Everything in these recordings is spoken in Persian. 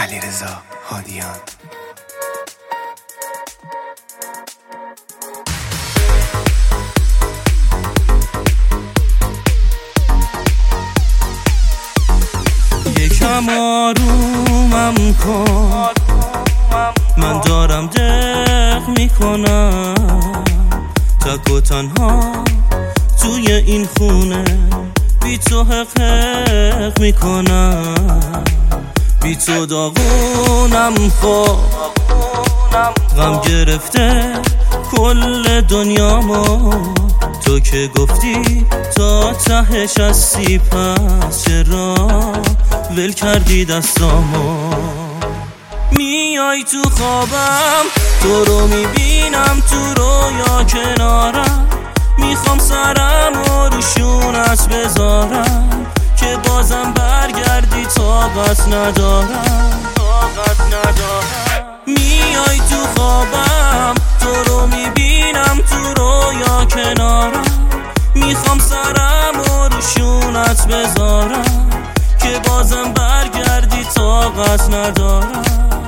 علیرضا هادیان. یکم آرومم کن، من دارم دق میکنم، تک و تنها توی این خونه بی تو حق میکنم، بی تو داغونم، خب غم گرفته کل دنیامو، تو که گفتی تا تهش هستی، پس چرا ول کردی دستامو؟ میای تو خوابم، تو رو میبینم تو رویا کنارم، میخوام سرم رو شونت بذارم که بازم برگردی، طاقت ندارم. میای تو خوابم، تو رو میبینم تو رویا کنارم، میخوام سرم رو شونت بذارم که بازم برگردی، طاقت ندارم.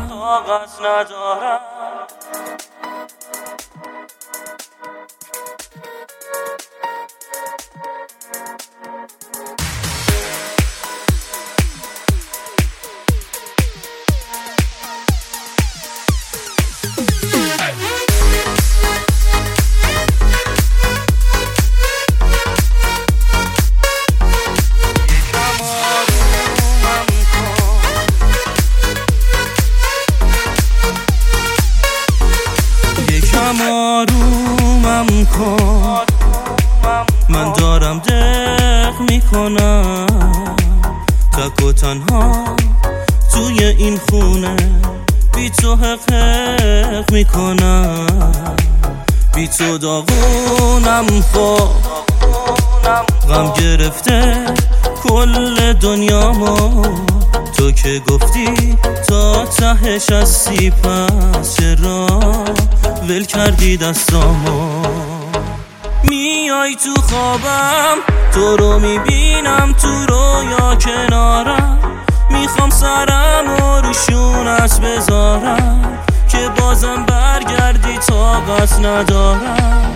آرومم کن، من دارم دق میکنم، تک و تنها توی این خونه بی تو حق میکنم، بی تو داغونم، خب غم گرفته کل دنیامو، تو که گفتی تا تهش هستی، پس چرا ول کردی دستامو؟ میای تو خوابم، تو رو میبینم تو رویا کنارم، میخوام سرم رو شونت بذارم که بازم برگردی، طاقت ندارم.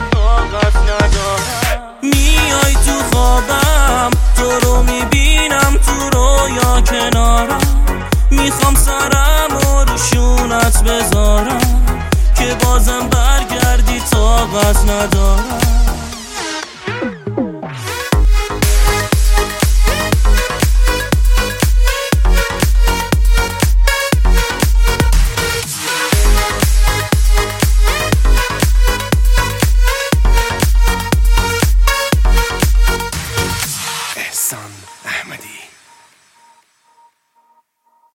میای تو خوابم، تو رو میبینم تو رویا کنارم، میخوام سرم رو شونت بذارم که بازم برگردی، طاقت ندارم.